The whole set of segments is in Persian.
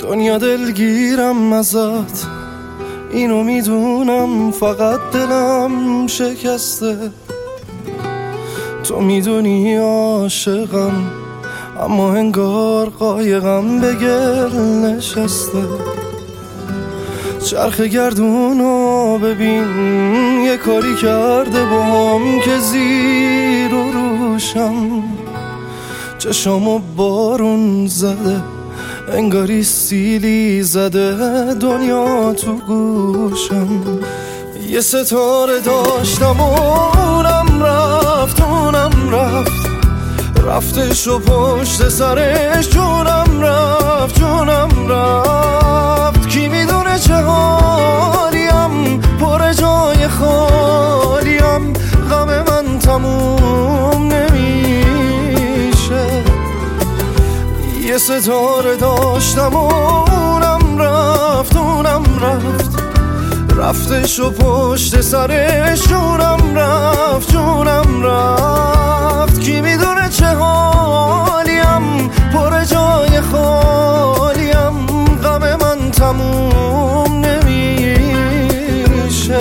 دنیا دلگیرم ازت، اینو میدونم، فقط دلم شکسته. تو میدونی عاشقم، اما انگار قایقم به گل نشسته. چرخ گردونو ببین، یه کاری کرده باهم که زیر و روشم. چشامو بارون زده، انگاری سیلی زده دنیا تو گوشم. یه ستاره داشتم و اونم رفت، رفتش و پشت سرش جونم رفت. کی میدونه چه حالیم، پر جای خالیم، غم من تموم نمیشه. یه ستاره داشتم و اونم رفت، رفتش و پشت سرش جونم رفت. کی میدونه چه حالیم، پر جای خالیم، غم من تموم نمیشه.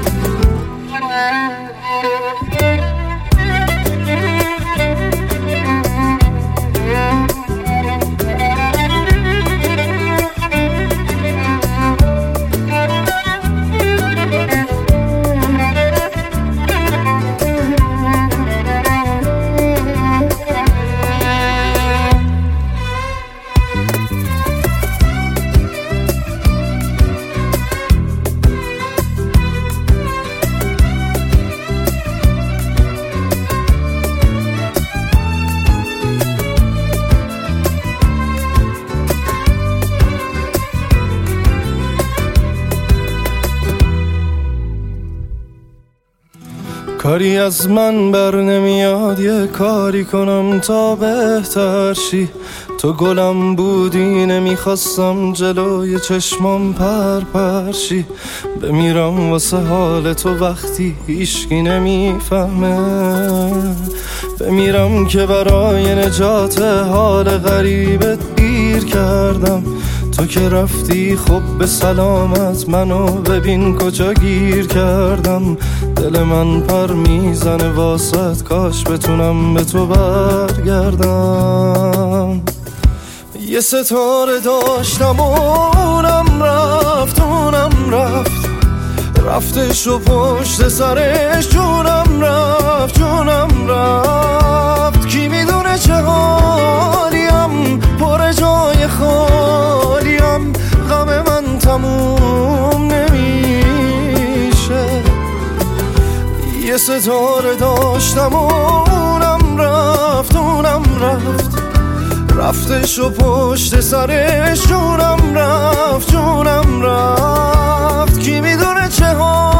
کاری از من بر نمیاد، یه کاری کنم تا بهتر شی. تو گلم بودی، نمیخواستم جلوی چشمام پرشی. بمیرم واسه حال تو وقتی هیچکی نمیفهمه. بمیرم که برای نجات حال غریبت گیر کردم. تو که رفتی خب به سلامت، منو ببین کجا گیر کردم. دل من پر میزنه واسط، کاش بتونم به تو برگردم. یه ستاره داشتم و اونم رفت، رفتش و پشت سرش جونم رفت. کی میدونه چه حالیم، پر جای خالیم، غم من تموم نمیشه. یه ستاره داشتم و اونم رفت، رفتش و پشت سرش جونم رفت. کی میدونه چه